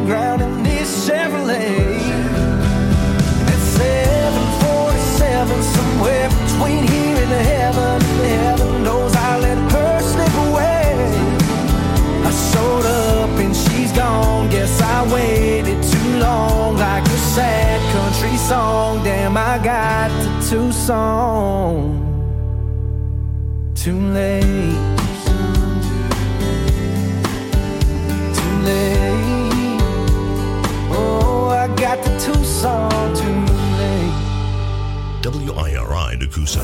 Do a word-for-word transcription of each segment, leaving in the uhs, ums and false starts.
ground in this Chevrolet. At seven forty-seven, somewhere between here and heaven, heaven knows I let her slip away. I showed up and she's gone. Guess I waited too long, like a sad country song. Damn, I got to Tucson too late. Too late. Oh, I got to Tucson too late. W I R I Nakusa.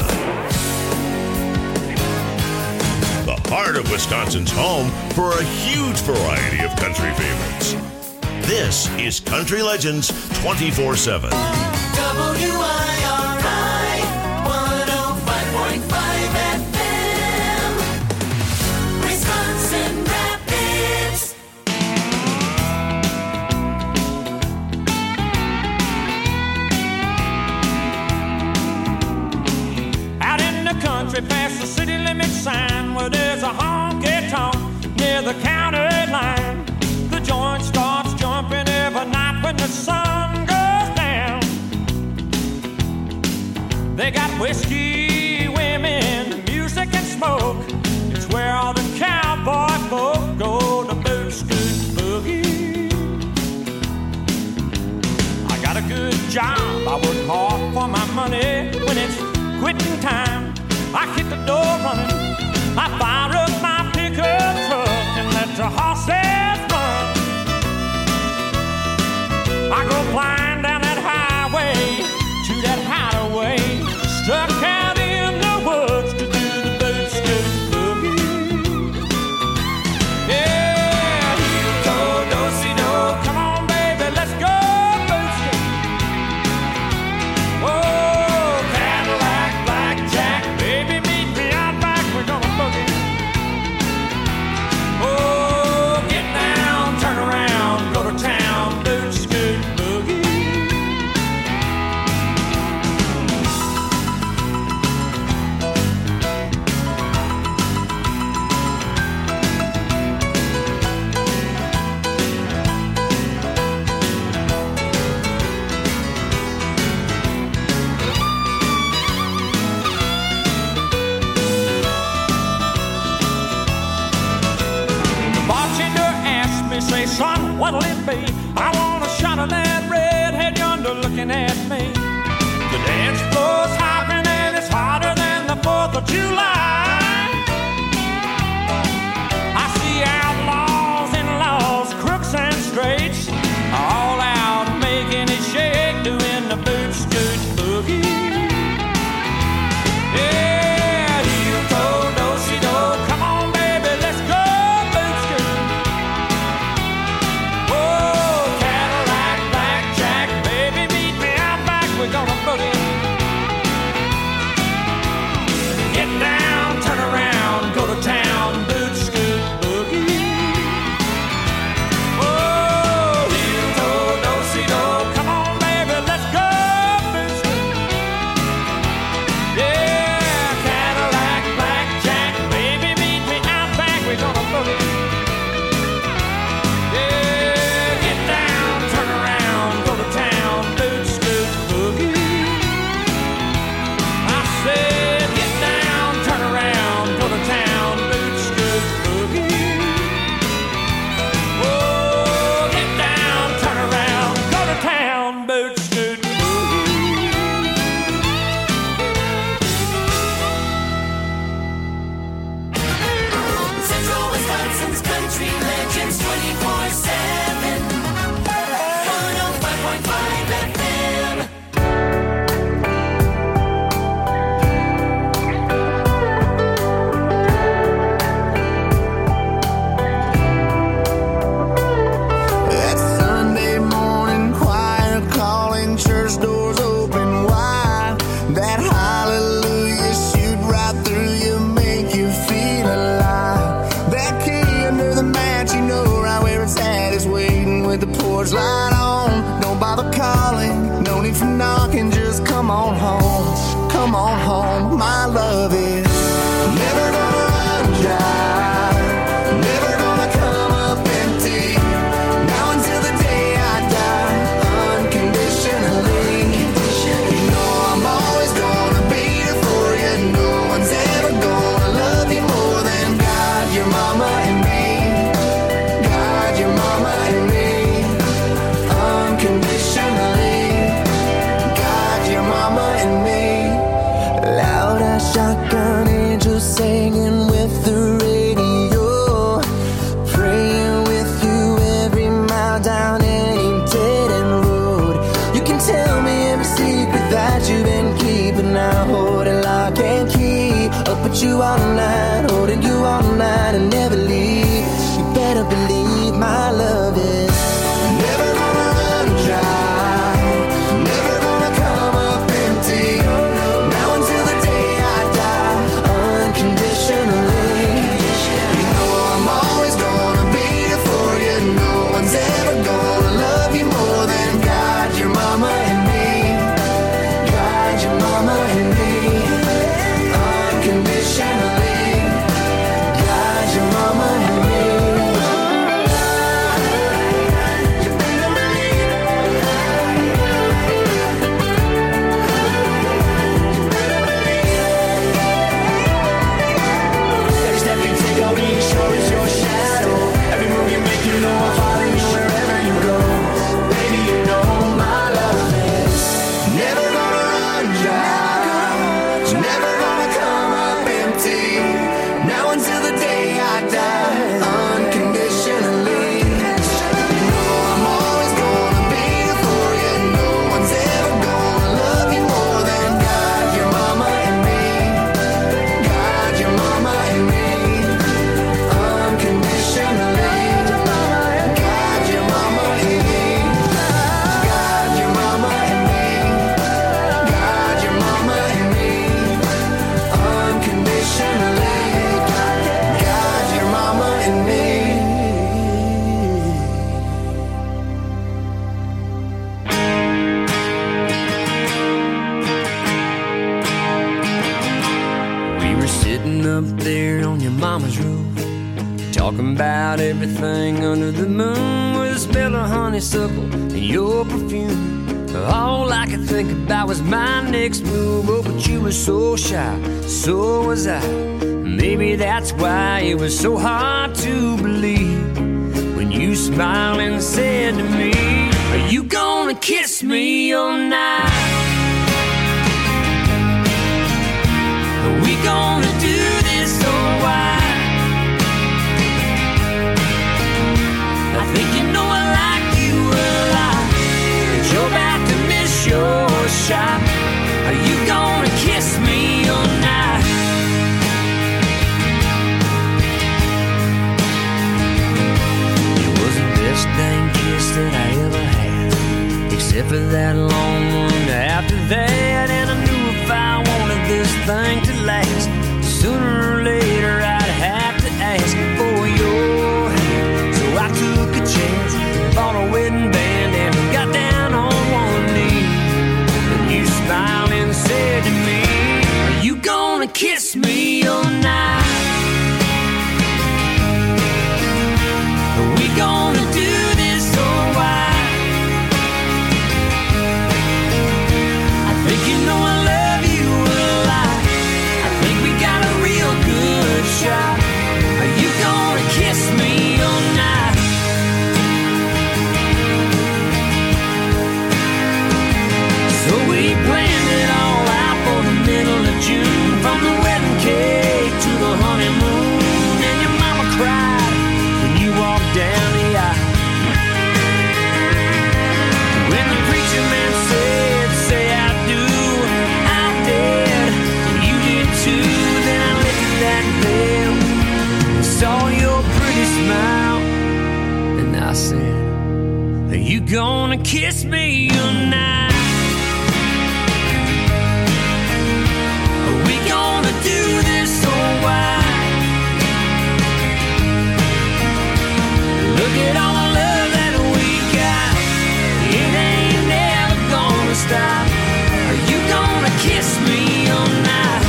The heart of Wisconsin's home for a huge variety of country favorites. This is Country Legends twenty-four seven. W I R I one oh five point five F M, Wisconsin Rapids. Out in the country past the city limit sign, where there's a honky-tonk near the county line. The joint starts jumping every night when the sun goes down. They got whiskey, women, music and smoke. It's where all the cowboy folk go to boot, scoot, boogie. I got a good job, I work hard for my money. When it's quitting time, I hit the door running. I fire up my pickup truck and let the horses run. I go flying down that highway to that hideaway, stuck out in the woods to do the boot scoot boogie. Yeah, heel toe, do-si-do, come on baby, let's go boot scoot. Oh, Cadillac, blackjack, baby meet me out back, we're gonna boogie. Oh, get down, turn around, go to town, boot scoot boogie. The bartender asked me, say, son, what'll it be? I want a shot of that redhead yonder looking at me. The dance floor's hopping and it's hotter than the fourth of July. I see outlaws, in-laws, crooks and straights, all out making it shake, doing the boot scoot boogie. Yeah, heel toe, do-si-do, come on baby, let's go boot scoot. Oh, Cadillac, blackjack, baby meet me out back, we're gonna boogie. Get down, turn around, go to town, boot scoot boogie. Oh, heel toe, do-si-do, come on baby, let's go boot scoot. Yeah, Cadillac, blackjack, baby meet me out back, we're gonna boogie. Yeah, get down, turn around, go to town, boot scoot boogie. I said, get down, turn around, go to town, boot scoot boogie. Oh, get down, turn around, go to town, boot scoot boogie. Central Wisconsin's Country Legends twenty-four seven, one oh five point five F M. That Sunday morning choir calling, church doors open wide. That hallelujah shoot right through you, make you feel alive. That key under the mat, you know right where it's at, is waiting with the porch light on. Don't bother calling, no need for knocking, just come on home. Come on home, my love is never gonna run dry, never gonna come up empty. Now until the day want you all night, holding you all night and never leave. You better believe my love is never gonna run dry, never gonna come up empty. Now until the day I die, unconditionally. You know I'm always gonna be here for you. No one's ever gonna love you more than God, your mama and me. God, your mama and me. Unconditionally. God, your mama and me. Every step you take, I'll be sure is your shadow. Every move you make, you know I'll follow you wherever you go. Baby, you know my love is never gonna run dry, never gonna come up empty. Now until the day I die, unconditionally. You know I'm always gonna be here for you. No one's ever gonna love you more than God, your mama and me. God, your mama and me. Unconditionally. God, your mama and me. God, your mama and me. God, your mama and me. Unconditionally. God, your mama and me. We were sitting up there on your mama's roof, talking about everything under the moon, with the smell of honeysuckle and your perfume. All I could think about was my next move. Oh, but you were so shy, so was I. Maybe that's why it was so hard to believe when you smiled and said to me, are you gonna kiss me all night? Are we gonna do this or why? I think you know I like you a lot, but you're about to miss your shot. Are you gonna kiss me all night? It was the best dang kiss that I ever had, except for that long one after that. And I knew if I wanted this thing to last, sooner or later I'd have to ask for your hand. So I took a chance, bought a wedding band, and got down on one knee. And you smiled and said to me, are you gonna kiss me all night? Are we gonna do this or why? I think you know I love you a lot. I think we got a real good shot. Are you gonna kiss me all night? So we planned it all out for the middle of June, from the wedding cake to the honeymoon. And your mama cried when you walked down the aisle. When the preacher man said, say I do, I did, and you did too. Then I lifted that veil and saw your pretty smile, and I said, are you gonna kiss me tonight? Are we gonna do this or why? Look at all the love that we got, it ain't never gonna stop. Are you gonna kiss me all night?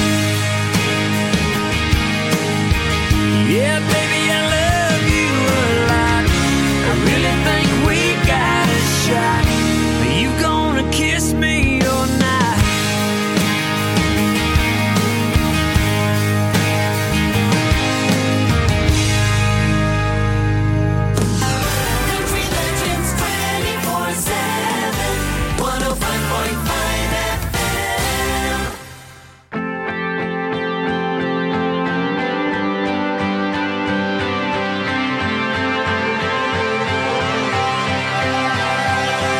Yeah, baby, I love you a lot. I really think we got a shot. Are you gonna kiss me all night? Country Legends twenty-four seven, one oh five point five F M.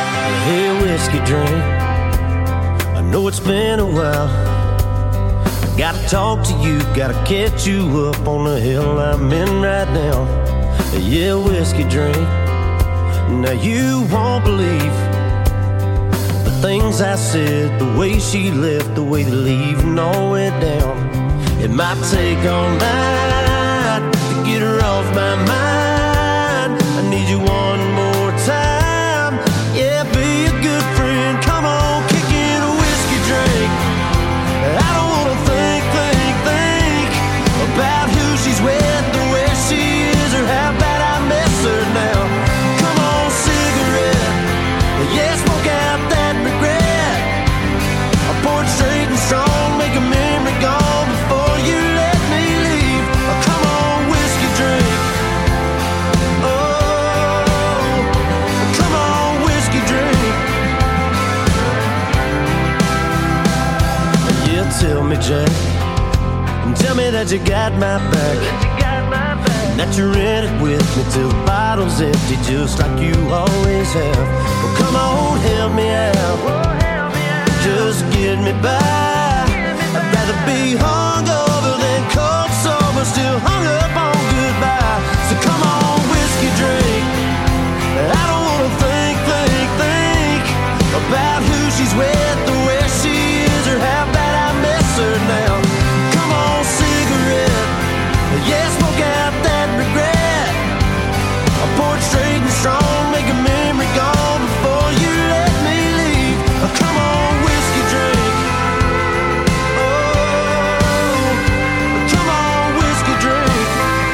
Hey, whiskey drink, I know it's been a while. Gotta talk to you, gotta catch you up on the hill I'm in right now. Yeah, whiskey drink. Now you won't believe the things I said, the way she left, the way the leaving all went down. It might take all night to get her off my mind. I need you one more time. Yeah, be a good friend. Come on, kick in a whiskey drink. I don't wanna think, think, think about who she's with or where she is or how bad I miss her now. Come on, cigarette. Yeah, smoke out that regret. I pour it straight and strong, make a memory gone before you let me leave. Oh, come on, whiskey drink. Oh, come on, whiskey drink. Yeah, tell me, Jack, tell me that you got my back, that you're in it with me till the bottle's empty, just like you always have. Oh, come on, help me out, just get me by. I'd rather be hungover than cold sober, still hung up on goodbye. So come on, whiskey drink. I don't wanna think, think, think about who she's with or where she is or how bad I miss her now. Come on, cigarette. Yeah, smoke out that regret. I pour it straight and strong, make a memory gone before you let me leave. Oh, come on, whiskey drink. Oh, come on, whiskey drink.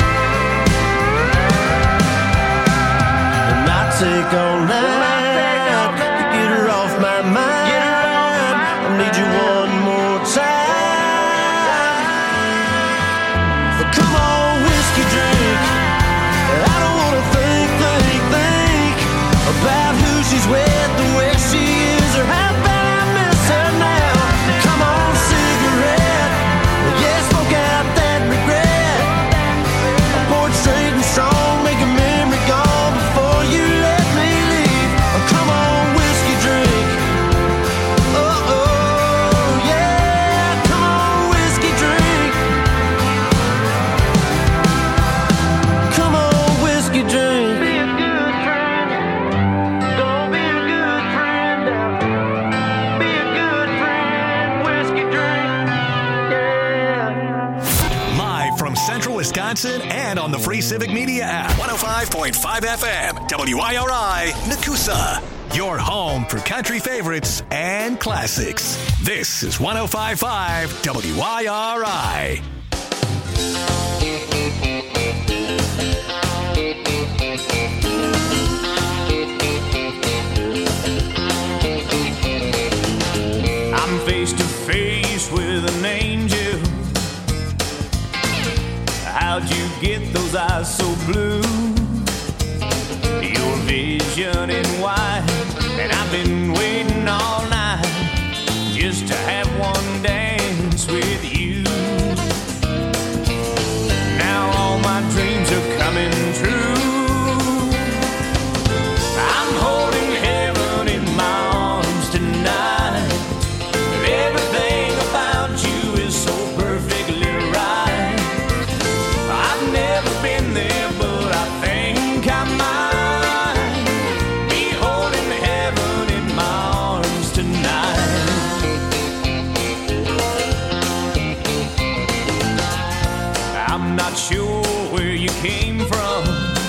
It might take all night to get her off my mind. I need you one more time. So come on, whiskey drink. I don't wanna think, think, think about who she's with or where she is or how bad I miss her now. Come on, cigarette. Yeah, smoke out that regret. I pour it straight and strong, make a memory gone before you let me leave. Oh, come on, whiskey drink. Oh, oh, yeah, come on, whiskey drink. Come on, whiskey drink. Be a good friend. Don't be a good friend. Be a good friend. Whiskey drink. Yeah. Live from Central Wisconsin and on the free Civic Media app. one oh five point five F M, W I R I, Nakusa. Your home for country favorites and classics. This is one oh five point five W I R I. I'm face to face with an angel. How'd you get those eyes so blue? Your vision in white, and I've been waiting all night just to have one dance with you. Now all my dreams are coming true. I'm holding heaven in my arms tonight. Everything about you is so perfectly right. I've never been there, but I think I might be holding heaven in my arms tonight. I'm not sure where you came from,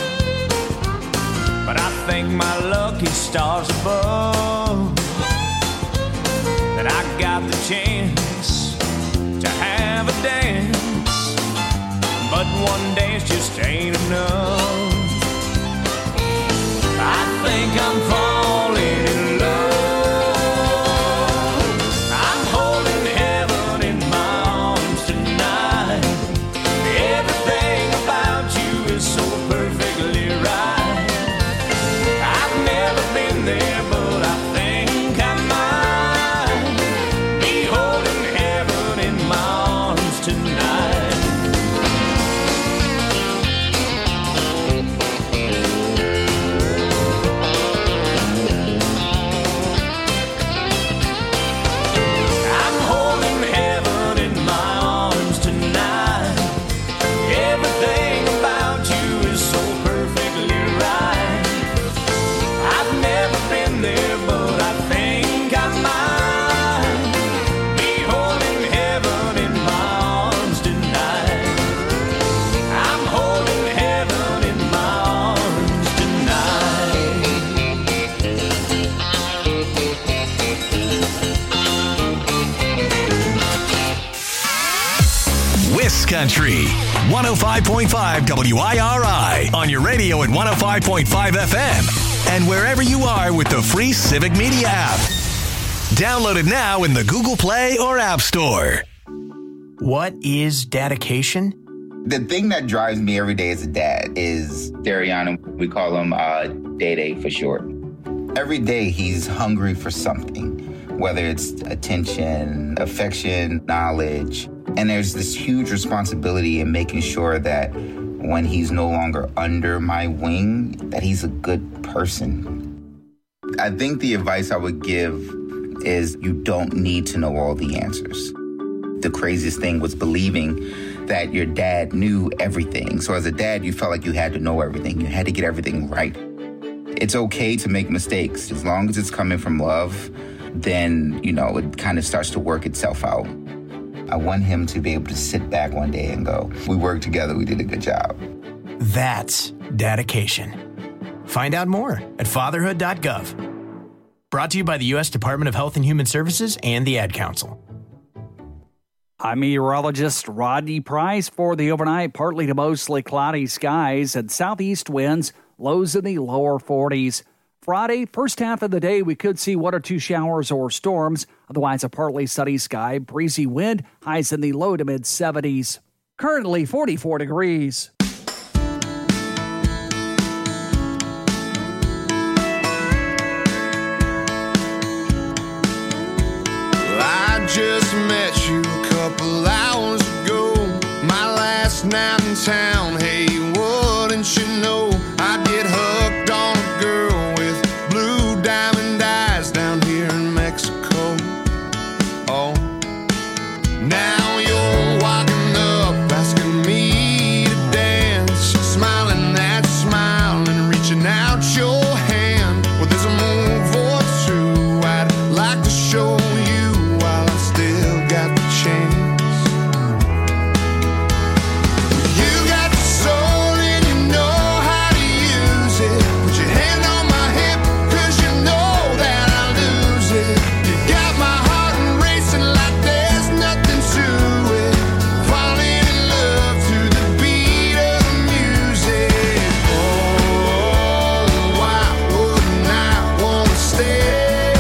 but I thank my lucky stars above that I got the chance to have a dance. But one dance just ain't enough. I think I'm falling in love. I'm holding heaven in my arms tonight. Everything about you is so perfectly right. I've never been there, but I think I might be holding heaven in my arms tonight. I'm holding heaven in my Country. one oh five point five W I R I on your radio at one oh five point five F M and wherever you are with the free Civic Media app. Download it now in the Google Play or App Store. What is dedication? The thing that drives me every day as a dad is Dariana. We call him uh, Day-Day for short. Every day he's hungry for something, whether it's attention, affection, knowledge. And there's this huge responsibility in making sure that when he's no longer under my wing, that he's a good person. I think the advice I would give is you don't need to know all the answers. The craziest thing was believing that your dad knew everything. So as a dad, you felt like you had to know everything. You had to get everything right. It's okay to make mistakes. As long as it's coming from love, then, you know, it kind of starts to work itself out. I want him to be able to sit back one day and go, we worked together, we did a good job. That's dedication. Find out more at fatherhood dot gov. Brought to you by the U S Department of Health and Human Services and the Ad Council. I'm meteorologist Rodney Price for the overnight. Partly to mostly cloudy skies and southeast winds, lows in the lower forties. Friday, first half of the day, we could see one or two showers or storms. Otherwise, a partly sunny sky, breezy wind, highs in the low to mid seventies. Currently forty-four degrees. I just met you a couple hours ago. My last night in town, hey, wouldn't you know I'd get hooked on a girl with blue diamond eyes down here in Mexico. Oh, now you're walking up, asking me to dance, smiling that smile and reaching out your hand. Well, there's a move or two I'd like to show you while I still got the chance. You got the soul and you know how to use it. Put your hand on my hip, cause you know that I lose it. You got my heart racing like there's nothing to it. Falling in love to the beat of the music. Oh, why wouldn't I wanna stay?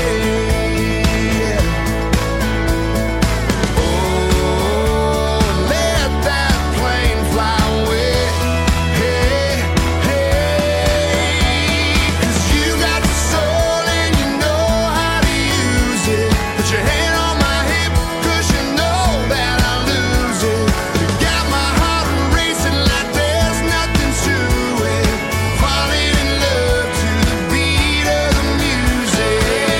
Oh, let that plane fly away. Hey, hey, cause you got the soul and you know how to use it. Put your hand on my hip, cause you know that I lose it. You got my heart racing like there's nothing to it. Falling in love to the beat of the music.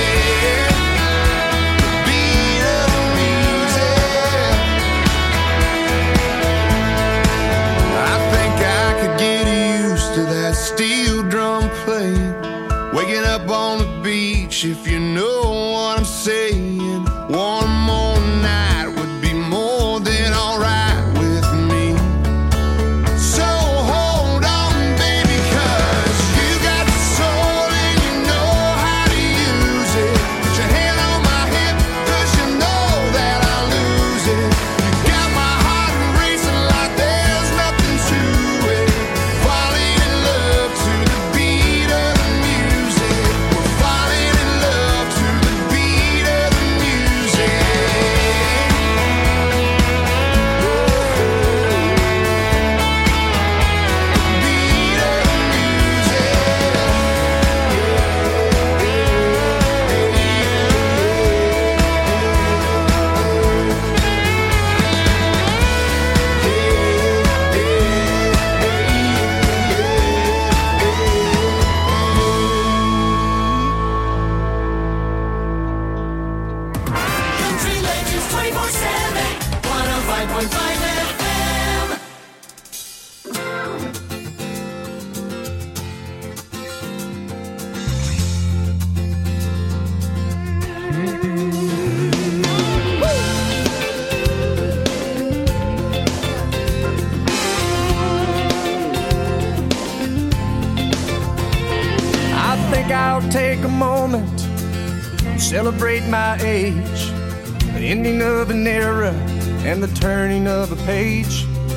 The beat of the music. I think I could get used to that steel drum playing. Waking up on the beach, if you know what I'm saying. One more night would be more than alright with me. So hold on, baby, cause you got the soul and you know how to use it. Put your hand on my hip, cause you know that I lose it. You got my heart racing like there's nothing to it. Falling in love to the beat of the music. We're falling in love to the beat of the music. Beat of the Country Legends twenty-four seven, one oh five point five F M. I think I'll take a moment and celebrate my age, the ending of an era and the turning of a page.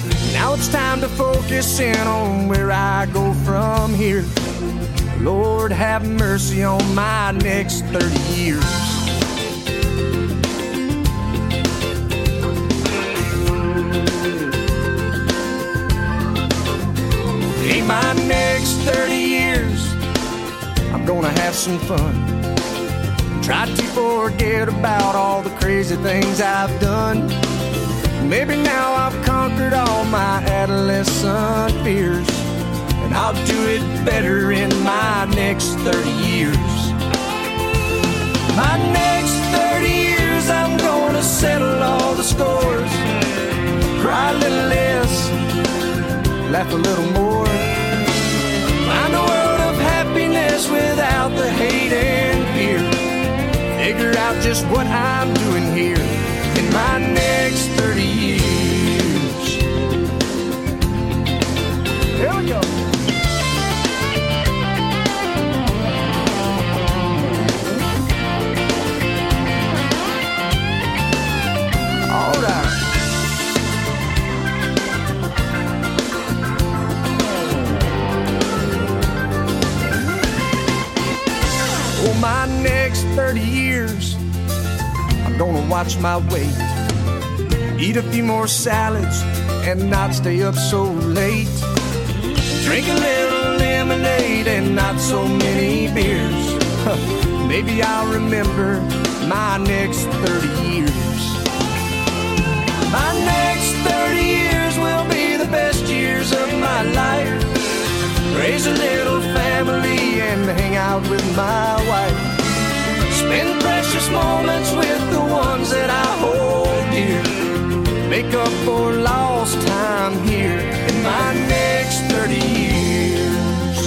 Now it's time to focus in on where I go from here. Lord, have mercy on my next thirty years. In my next thirty years, I'm gonna have some fun. Try to forget about all the crazy things I've done. Maybe now I've conquered all my adolescent fears, and I'll do it better in my next thirty years. My next thirty years, I'm gonna settle all the scores. Cry a little less, laugh a little more. Find a world of happiness without the hate and fear. Figure out just what I'm doing here in my next thirty years. Here we go. All right. Oh, my next thirty years, I'm gonna watch my weight. Eat a few more salads and not stay up so late. Drink a little lemonade and not so many beers. Maybe I'll remember my next thirty years. My next thirty years will be the best years of my life. Raise a little family and hang out with my wife. Spend precious moments with the ones that I hold dear. Make up for lost time here in my next thirty years.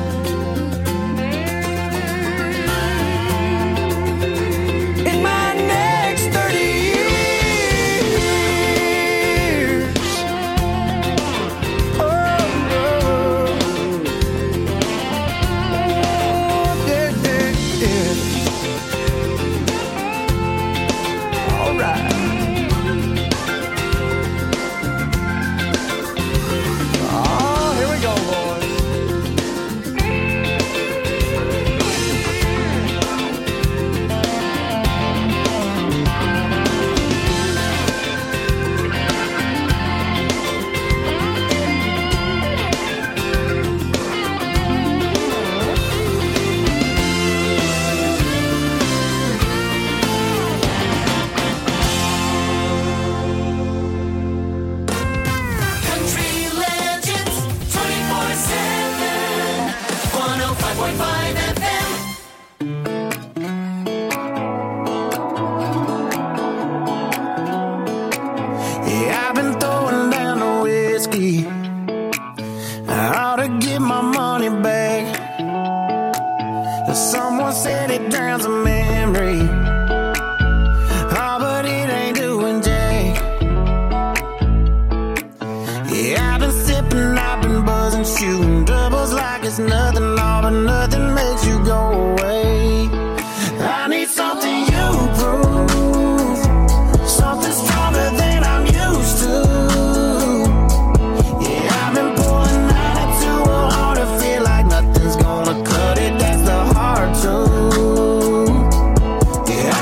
In my next thirty years. Oh, oh. Yeah, yeah, yeah. All right. Yeah,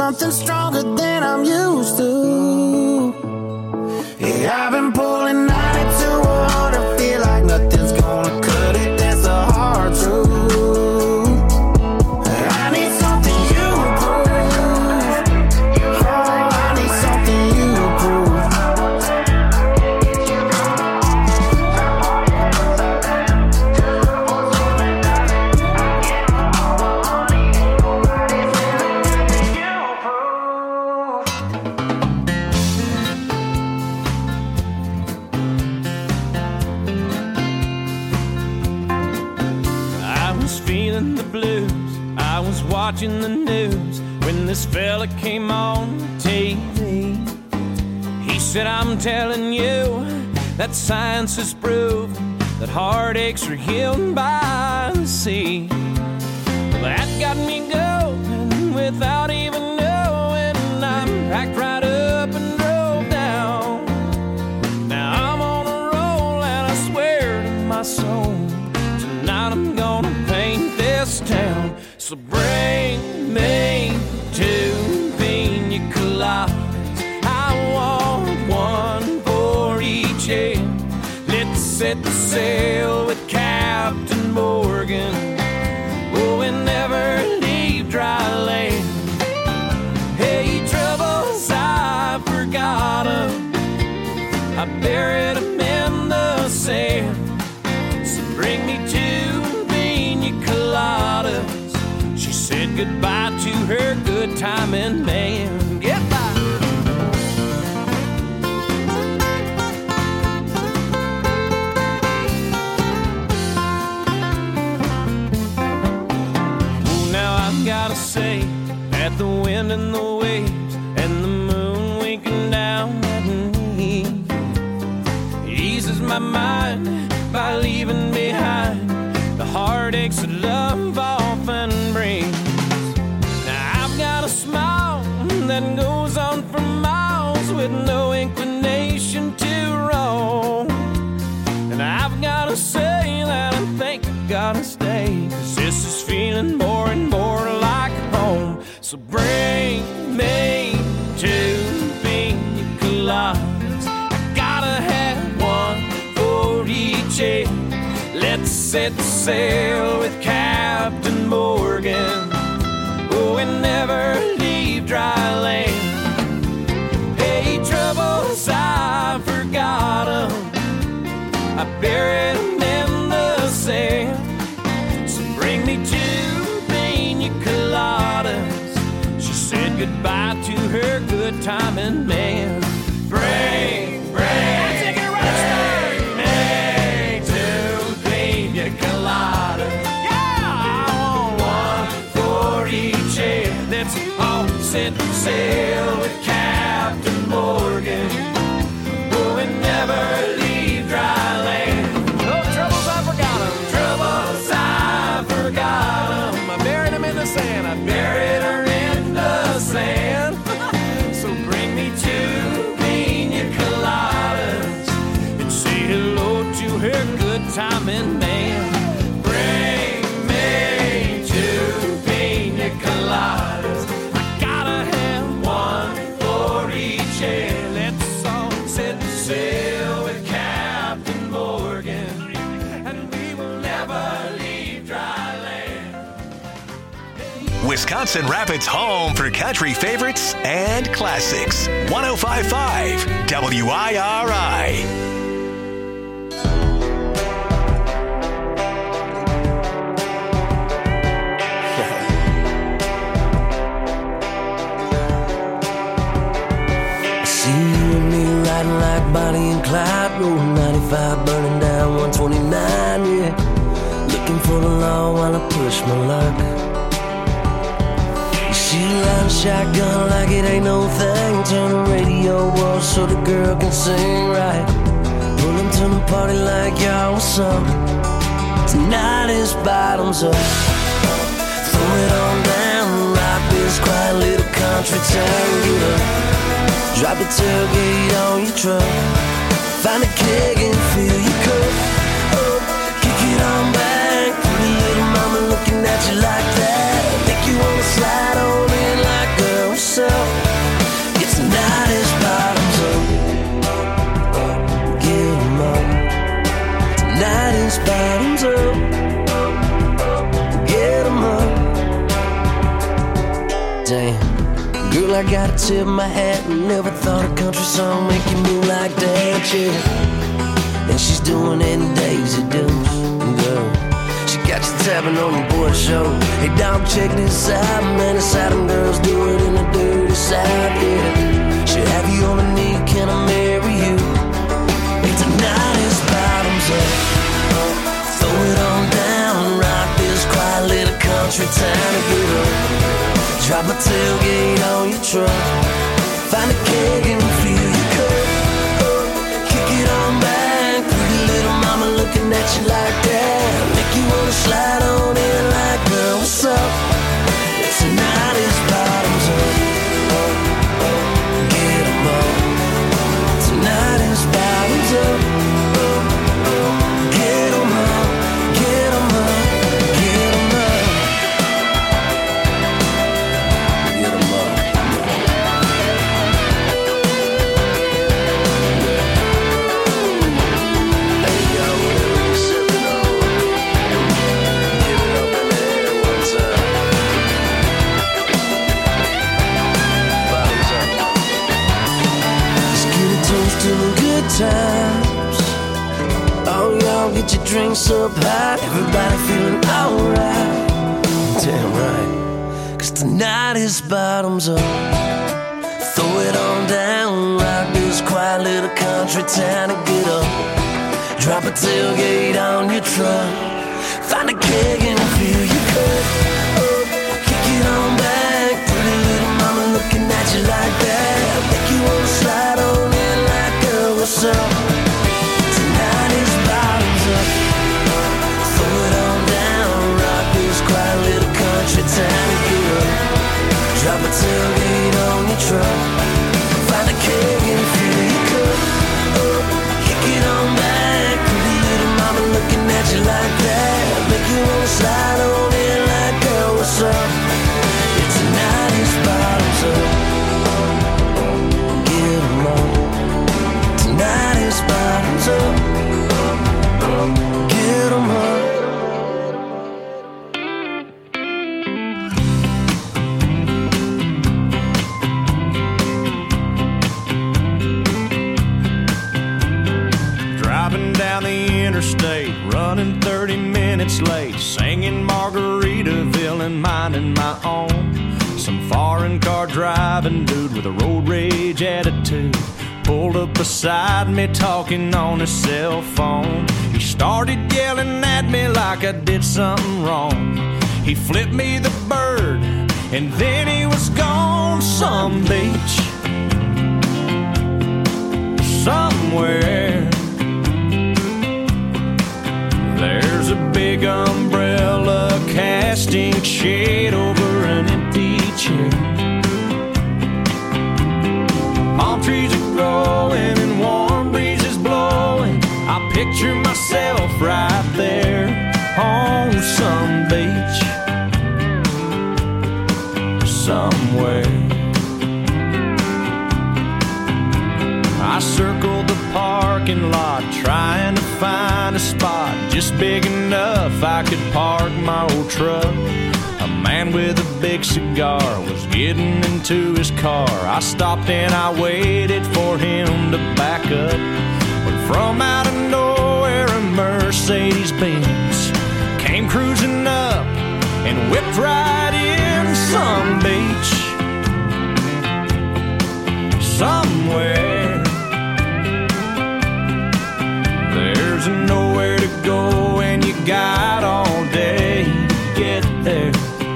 something stronger than I'm used to. Yeah, I've been pulling ninety to one hundred, feel like nothing's gonna cut it, that's a hard truth. I need something you prove. Oh, I need something you prove. Watching the news when this fella came on T V. He said, I'm telling you that science has proven that heartaches are healed by the sea. Well, that got me going without even knowing. I packed right up and drove down. Now I'm on a roll and I swear to my soul, tonight I'm gonna paint this town. So bring me two pina coladas. I want one for each head. Let's set the sail with Captain Morgan. Oh, and never leave dry land. Hey, troubles, I forgot 'em. I buried 'em in the sand. So bring me two pina coladas. Said goodbye to her good timing man. Goodbye. Oh, now I've gotta say that the wind and the waves and the moon winking down at me eases my mind by leaving behind the heartaches that love often brings. Now I've got a smile that goes on for miles with no inclination to roam. And I've got to say that I think I gotta stay, 'cause this is feeling more and more like home. So bring me two pina coladas. I gotta have one for each head. Let's set sail with Captain Morgan. Oh, and never leave dry land. Hey, troubles, I forgot 'em. I buried 'em in the sand. So bring me two pina coladas. She said goodbye to her good timing man. Bring, bring, take it right straight. Bring two pina coladas. Let's all set sail with Captain Morgan. Oh, and never leave dry land. No troubles, I forgot 'em. Troubles, I forgot 'em. I buried 'em in the sand. I buried her in the sand. So bring me two pina coladas and say hello to her good timing man. Bring me two pina coladas. Let's all set sail with Captain Morgan, and we will never leave dry land. Wisconsin Rapids' home for country favorites and classics. one oh five point five W I R I. Like Bonnie and Clyde, rolling ninety-five, burning down one twenty-nine, yeah. Looking for the law while I push my luck. She line a shotgun like it ain't no thing. Turn the radio off so the girl can sing right. Pull them to the party like y'all was up. Tonight is bottoms up. Throw it on down, rock this quiet little country town. Get up, drop the tailgate on your truck. Find a keg and fill your cup. Oh, kick it on back. Pretty little mama looking at you like that. Make you wanna slide on in like, girl, what's up? I gotta tip my hat. Never thought a country song make you move like that, yeah. And she's doing it in Daisy Dukes, girl. She got you tapping on the boy show. Hey dog, check this out, man. It's how them girls do it in the dirty side, yeah. Should have you on a knee, can I marry you? Hey, tonight is bottoms up. Throw it on down, rock this quiet little country town to get up. Drop a tailgate on your truck. Find a keg and fill your cup. Kick it on back, pretty little mama looking at you like that. Make you wanna slide on in like, girl, what's up? Tonight is bottoms up. Get 'em up. Tonight is bottoms up. Get 'em up, get 'em up, get 'em up. Get 'em up. Hey yo, whatever you sipping on, give it up in the air one time. Bottoms up. Let's get a toast to the good times. Oh, y'all get your drinks up high. Everybody feeling alright. Damn right. Cause tonight is bottoms up. Throw it on down. Rock this quiet little country town and get up. Drop a tailgate on your truck. Find a keg and fill your cup. Kick it on back. Pretty little mama looking at you like that. Make you wanna slide on in like, girl, what's up? Tonight is bottoms up. Throw it on down. Rock this quiet little country town and get up. Drop a tailgate on your truck. Find a keg and fill your cup. Kick it on back. Pretty little mama looking at you like that. Make you wanna slide on in like, girl, what's up? Yeah, tonight is bottoms up. Get 'em up. Tonight is bottoms up. Get 'em up. Driving down the interstate, running thirty minutes late, singing Margaritaville and minding my own. Some foreign car driving dude with a road rage attitude pulled up beside me talking on his cell phone. He started yelling at me like I did something wrong. He flipped me the bird and then he was gone. Some beach somewhere, there's a big umbrella casting shade over an empty chair. Palm trees are growing and warm breezes blowing. I picture myself right there on some beach somewhere. I circled the parking lot trying to find a spot just big enough I could park my old truck. A man with a big cigar was getting into his car. I stopped and I waited for him to back up. When from out of nowhere a Mercedes Benz came cruising up and whipped right in. Some beach somewhere, there's nowhere to go and you got all day to get there.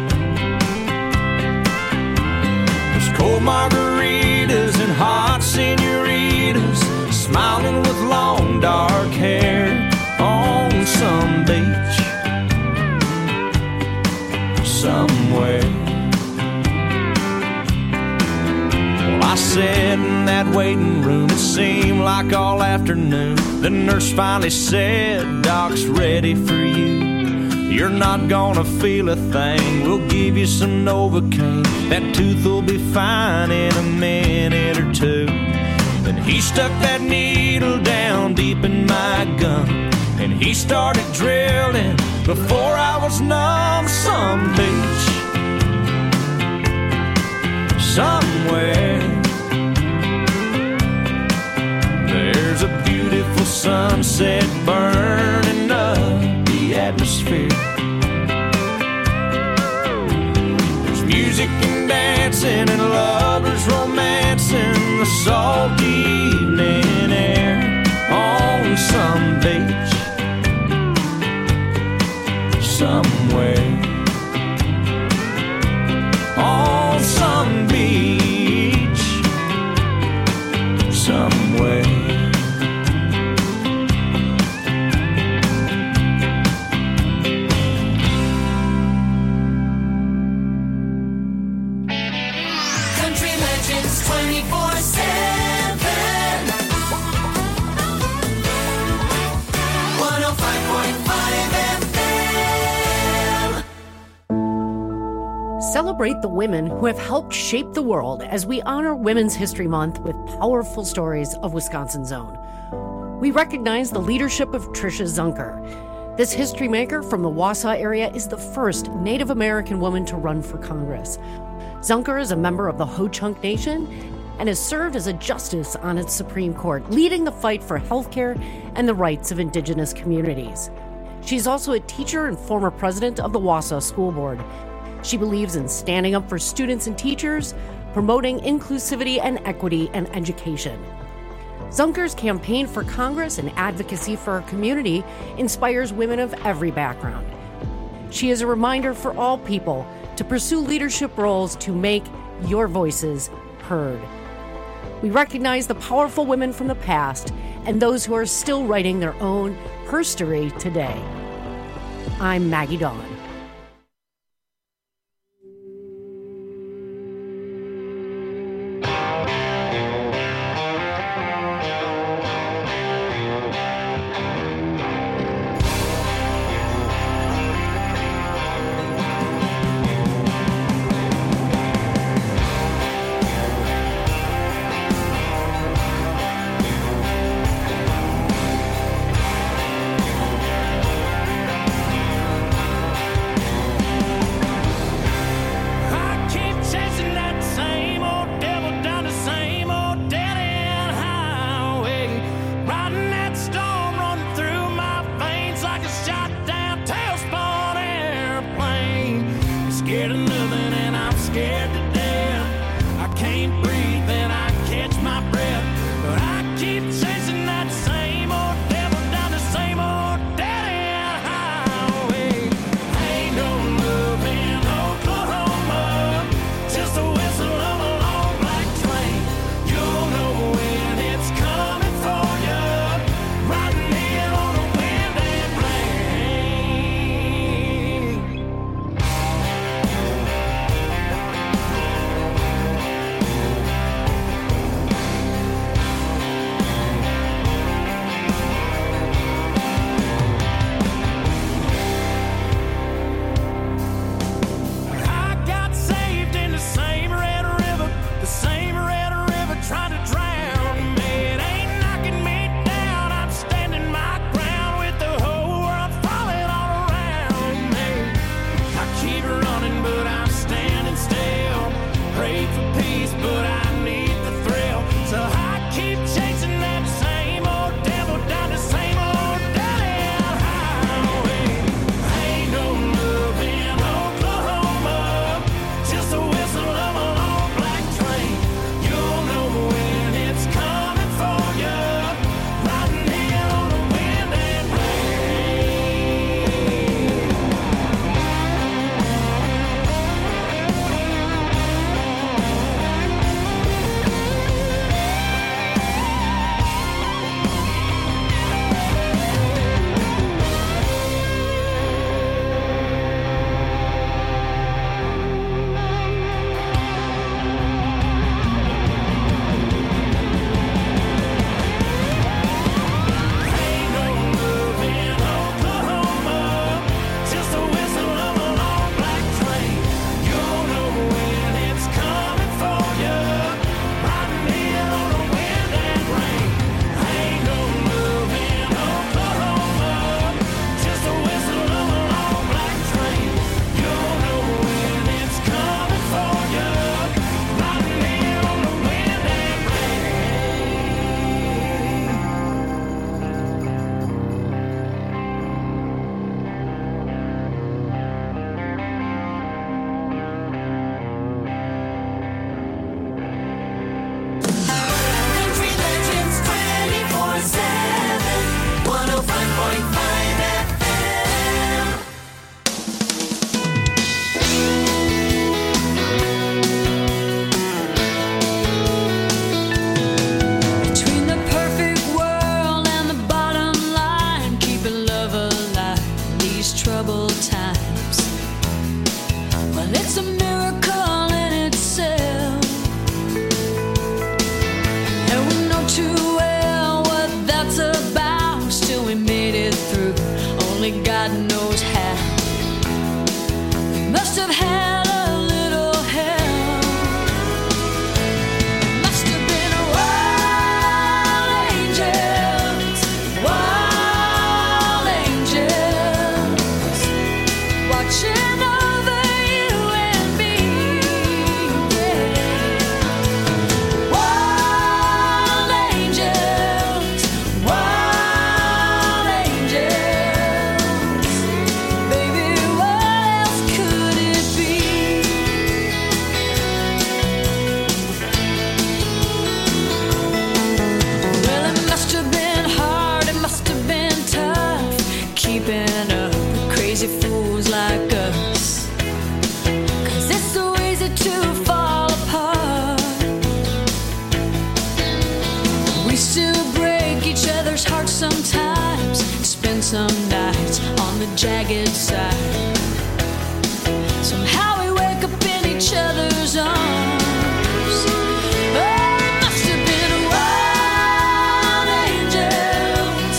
There's cold margaritas and hot senoritas smiling with long dark hair on some beach somewhere. Well, I sat in that waiting room, it seemed like all afternoon. The nurse finally said, Doc's ready for you. You're not gonna feel a thing, we'll give you some Novocaine. That tooth will be fine in a minute or two. Then he stuck that needle down deep in my gum and he started drilling before I was numb. Some beach somewhere, sunset burning up the atmosphere. There's music and dancing and lovers romancing the salty evening air on some beach somewhere. On some beach somewhere. Country Legends twenty-four seven. one oh five point five F M. Celebrate the women who have helped shape the world as we honor Women's History Month with powerful stories of Wisconsin's own. We recognize the leadership of Tricia Zunker. This history maker from the Wausau area is the first Native American woman to run for Congress. Zunker is a member of the Ho-Chunk Nation and has served as a justice on its Supreme Court, leading the fight for healthcare and the rights of Indigenous communities. She's also a teacher and former president of the Wausau School Board. She believes in standing up for students and teachers, promoting inclusivity and equity in education. Zunker's campaign for Congress and advocacy for her community inspires women of every background. She is a reminder for all people to pursue leadership roles to make your voices heard. We recognize the powerful women from the past and those who are still writing their own herstory today. I'm Maggie Dawn. Well, it's a miracle in itself, and we know too well what that's about. Still, we made it through. Only God knows how. We must have had a little help. Must have been wild angels, wild angels, watching over you and me. Yeah. Wild angels, wild angels. Baby, what else could it be? Well, it must have been hard, it must have been tough, keeping up with crazy fools like us. 'Cause it's so easy to fall apart. We still break each other's hearts sometimes, spend some nights on the jagged side. Somehow we wake up in each other's arms. Oh, it must have been wild angels,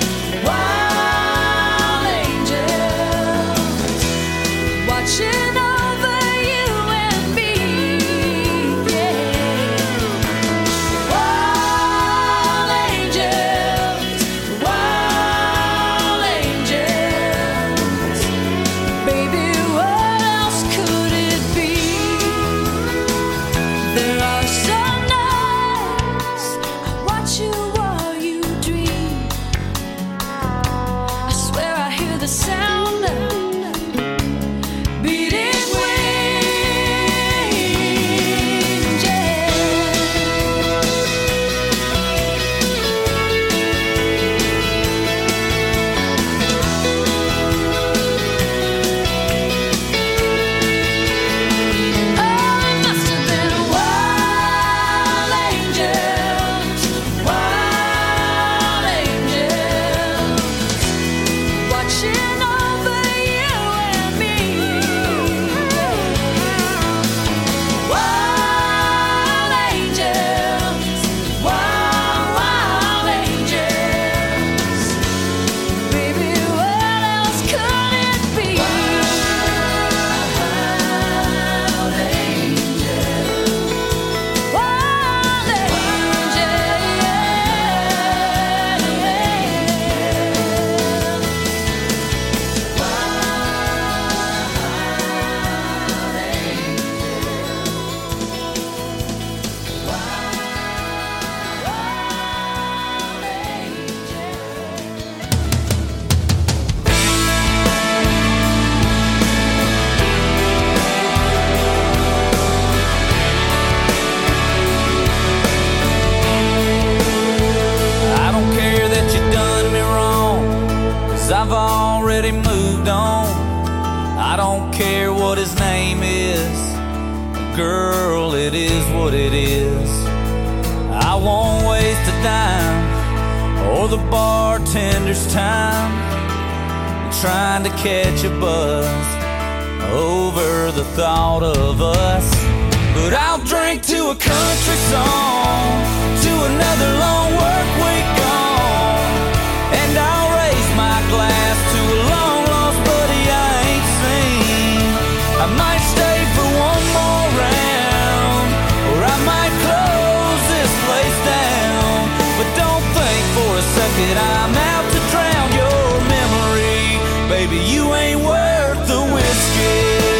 wild angels, watching over you and me. Yeah. Wild angels, wild angels. Baby, what else could it be? There are some nights I watch you while you dream. I swear I hear the sound of beating wings. Yeah. Oh, it must have been wild angels, wild angels, watching over you and me. Wild angels, wild, wild angels. Baby, what else could it be? Wild angels, wild I don't care that you done me wrong, 'cause I've already moved on. I don't care what his name is, girl, it is what it is. I won't waste a dime or the bartender's time trying to catch a buzz over the thought of us. But I'll drink to a country song, to another long work week gone, and I'll raise my glass to a long lost buddy I ain't seen. I might stay for one more round, or I might close this place down. But don't think for a second I'm out to drown your memory. Baby, you ain't worth the whiskey.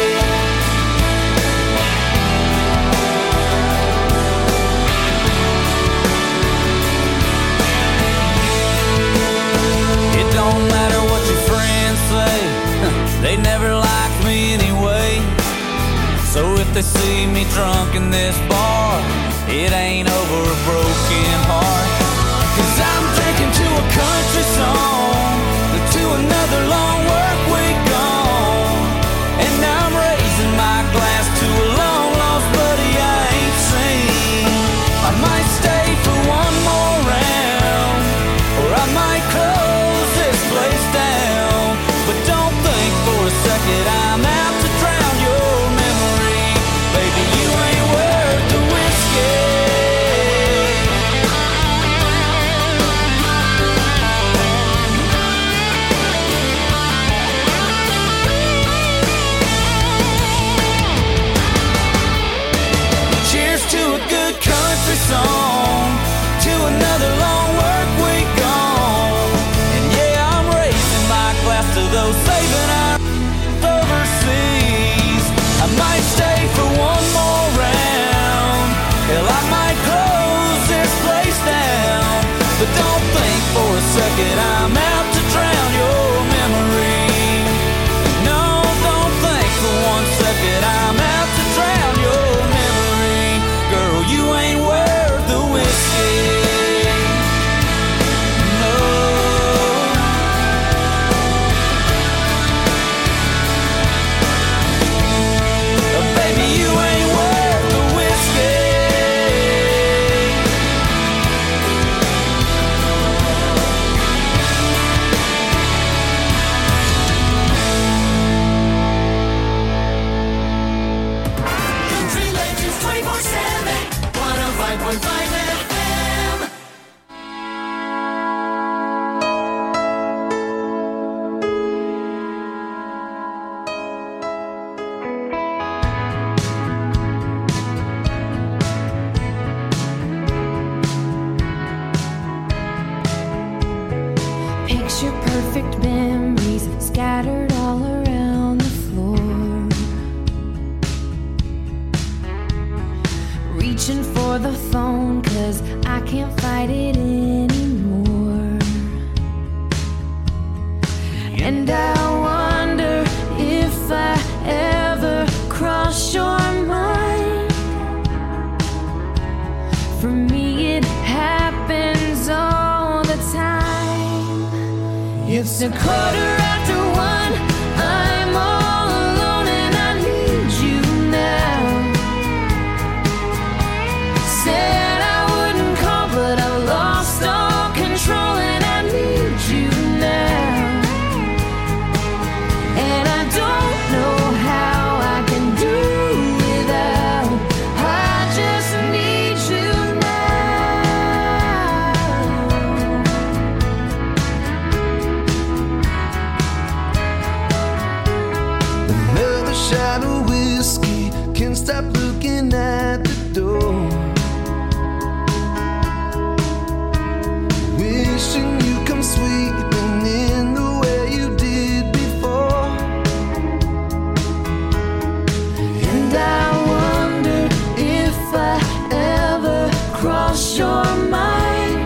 It don't matter what your friends say, they never liked me anyway. So if they see me drunk in this bar, it ain't over a broken heart. 'Cause I'm drinking to a country song, to another long work week gone, and I'm raising my glass to a long lost buddy I ain't seen. I might stay for one more round, or I might close this place down. But don't think for a second I'm out to drown your memory. think for one more round, hell, I might close this place down. But don't think for a second I'm out to drown your memory. No, don't think for one second I'm out to drown your memory. Girl, you ain't worth the whiskey. Picture perfect memories scattered all around the floor. Reaching for the phone 'cause I can't fight it anymore. And I wonder if I ever cross your mind. For me it happens all the time. It's a quarter after one, I'm all alone and I need you now. Said I wouldn't call but I lost all control and I need you now. And I don't know how I can do without, I just need you Another shot of whiskey, can't stop looking at the door. Wishing you come sweeping in the way you did before. And I wonder if I ever cross your mind.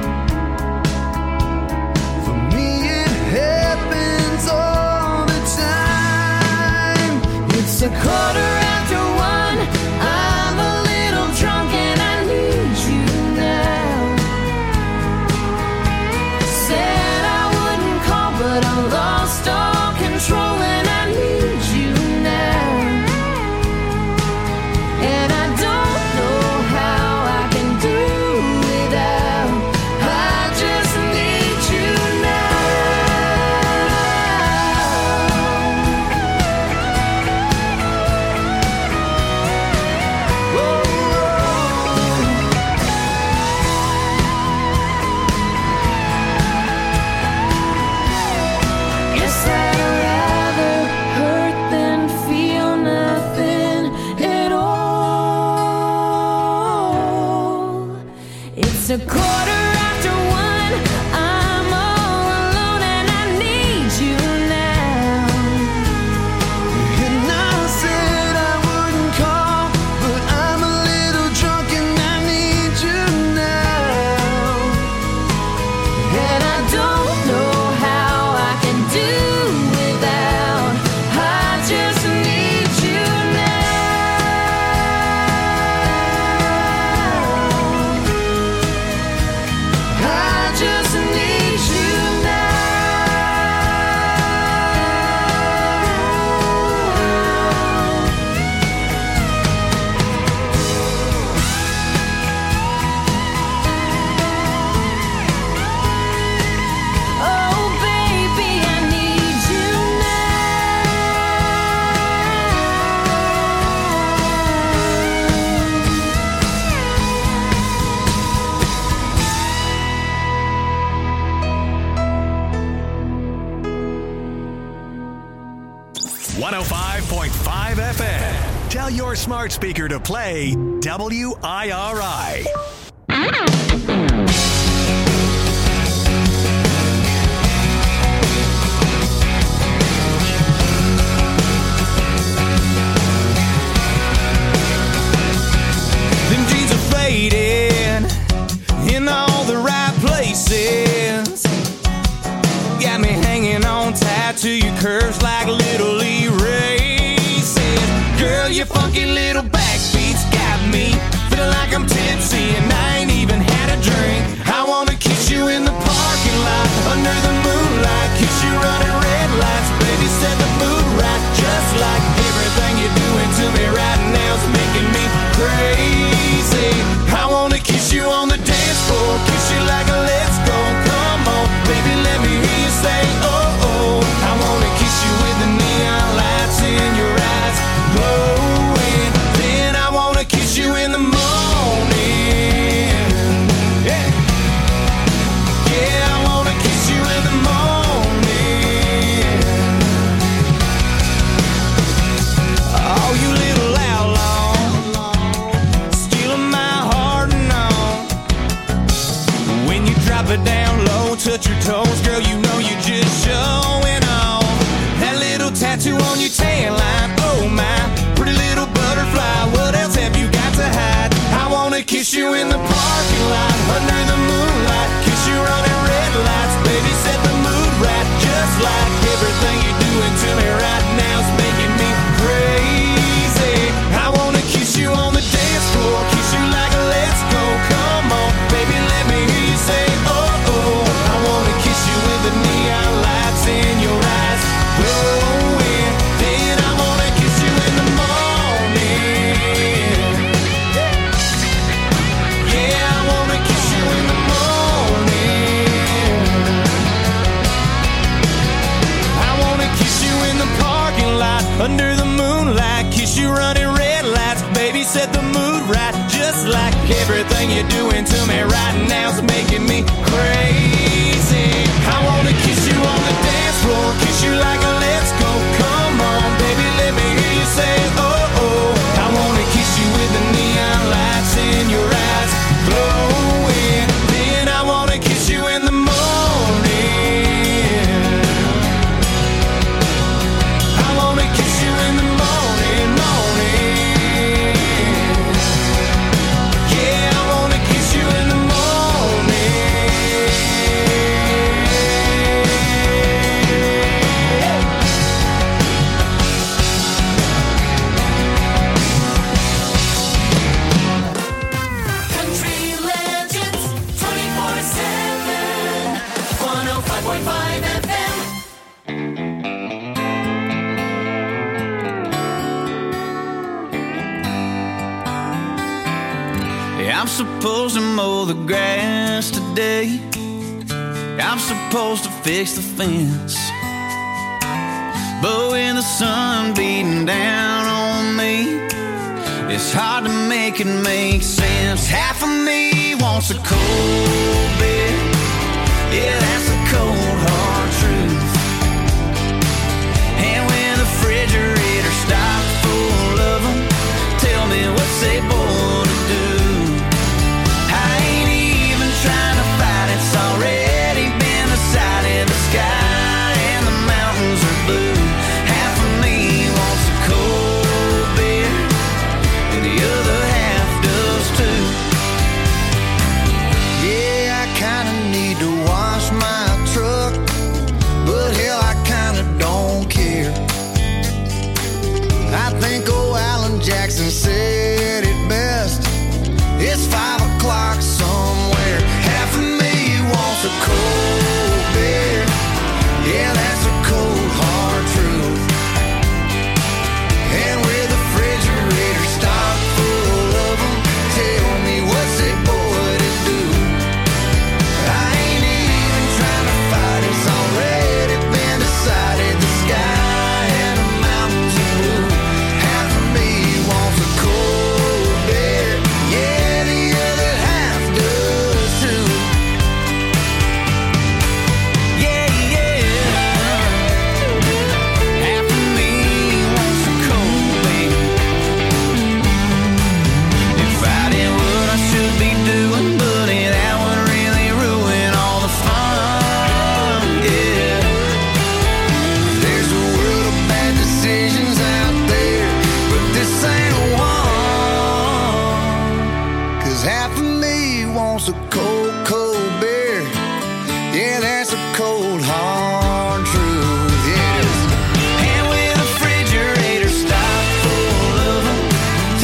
For me it happens all the time. It's a quarter after one, I'm a little drunk and I need you now. Said I wouldn't call but I lost all control and I need you now. And I don't know how I can do without, I just need you Guess I'd rather hurt than feel nothing at all. It's a quarter after one, I'm all alone and I need you now. And I said I wouldn't call, but I'm a little drunk and I need you now. And I don't know how I can do without, I just need you now. I just need you now. Oh baby, I need you one oh five point five F M. Tell your smart speaker to play W I R I. little backbeats got me feeling like I'm tipsy and I ain't even had a drink. I wanna kiss you in the parking lot under the moonlight, kiss you running red lights, baby, set the mood right. Just like everything you're doing to me right now is making me crazy. I wanna kiss you on the dance floor, kiss you like a let's go. Come on, baby, let me hear you say oh oh. I wanna kiss you with the neon lights in your eyes glowing. Then I wanna kiss you in the morning. Yeah, yeah, I wanna kiss you in the morning. Oh, you little outlaw, stealing my heart and all. When you drop it down low, touch your toes, girl, you know you just showing off. That little tattoo on your tan line, oh my, pretty little butterfly, what else have you got to hide? I wanna kiss you in the parking lot, under the moonlight, kiss you running red lights, baby, set the mood right. Just like everything you're doing to me right now is making me crazy. I wanna kiss you on the dance floor, kiss you like a let's go. Come on, baby, let me hear you say oh oh. I wanna kiss you with the neon lights in your eyes glowing. Then I wanna kiss you in the morning. Yeah, I wanna kiss you in the morning. I wanna kiss you in the parking lot, under the moonlight, kiss you running red lights, baby, set the mood right. Just like everything you're doing to me right now is making me crazy. I wanna kiss you on the dance floor, kiss you like a let's go. Come on, baby, let me hear you say oh oh. I wanna kiss you with the neon lights in your eyes glowing. Then I wanna kiss you in the morning. I wanna kiss you in the morning, morning. Yeah, I wanna kiss you in the morning. Country Legends twenty-four seven, one oh five point five F M. Yeah, I'm supposed to mow the grass today. I'm supposed to fix the fence. But when the sun beating down on me, it's hard to make it make sense. Half of me wants a cold beer. Yeah, that's a cold hard truth. And when the refrigerator's stocked full of them, tell me what's they born to do. I ain't even trying to fight, it's already been decided. The sky and the mountains are blue. Half of me wants a cold beer, and the other half does too. Yeah, I kinda need to wash my truck, but hell, I kinda don't care. I think old Alan Jackson said it best. It's five o'clock somewhere. Half of me wants a cold beer. Yeah, that's a cold hard truth. And with the refrigerator stocked full of them, tell me what's it boy to do. I ain't even trying to fight, it's already been decided. The sky and the mountains are blue. Half of me wants a cold beer. Yeah, the other half does too. Yeah, yeah. Half of me wants a cold beer. If I did what I should be doing, buddy, that would really ruin all the fun. Yeah. There's a world of bad decisions out there, but this ain't one. Cause half of me wants a cold, cold beer. Yeah, that's a cold, hard truth. Yes. And with the refrigerator stocked full of them,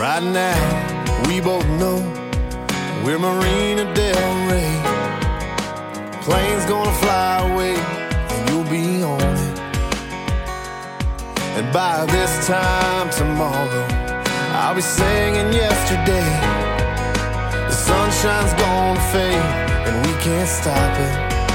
Right now, we both know we're Marina Del Rey. Plane's gonna fly away, and you'll be on it. And by this time tomorrow, I'll be singing yesterday. The sunshine's gonna fade, and we can't stop it.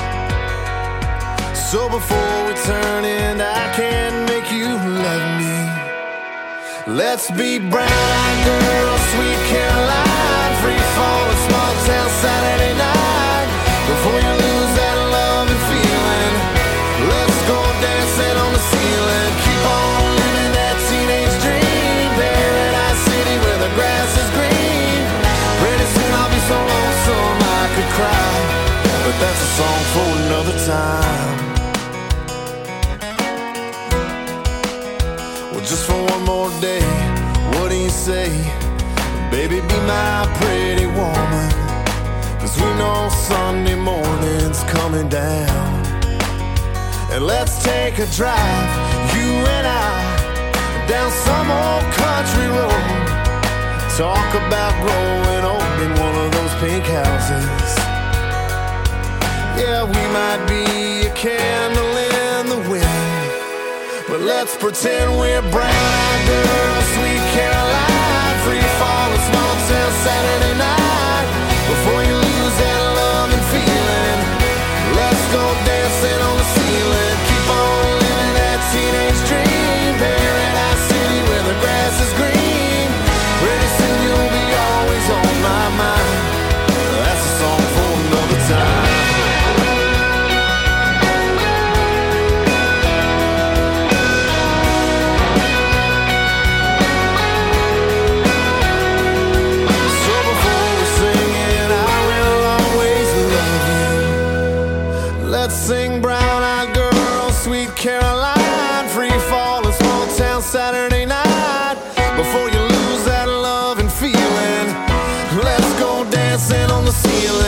So before we turn in, I can't make you love me. Let's be brown-eyed girls, sweet Caroline, free fall, a small town Saturday night. Before you lose that love and feeling, let's go dancing on the ceiling. Keep on living that teenage dream, Paradise City where the grass is green. Pretty soon I'll be so lonesome I could cry, but that's a song for another time. Well, just for one more day, what do you say? Baby, be my pretty woman, 'cause we know Sunday morning's coming down. And let's take a drive, you and I, down some old country road. Talk about growing old in one of those pink houses. Yeah, we might be a candle in the wind, but let's pretend we're brown-eyed girls, sweet Caroline, free fall, a small town Saturday night. Before you lose that love and feeling, let's go dancing on the ceiling. Keep on living that teenage dream, Paradise City where the grass is green. Pretty soon you'll be always on my mind. That's a song for another time. Let's sing brown-eyed girl, sweet Caroline, free fall, a small town Saturday night. Before you lose that love and feeling, let's go dancing on the ceiling.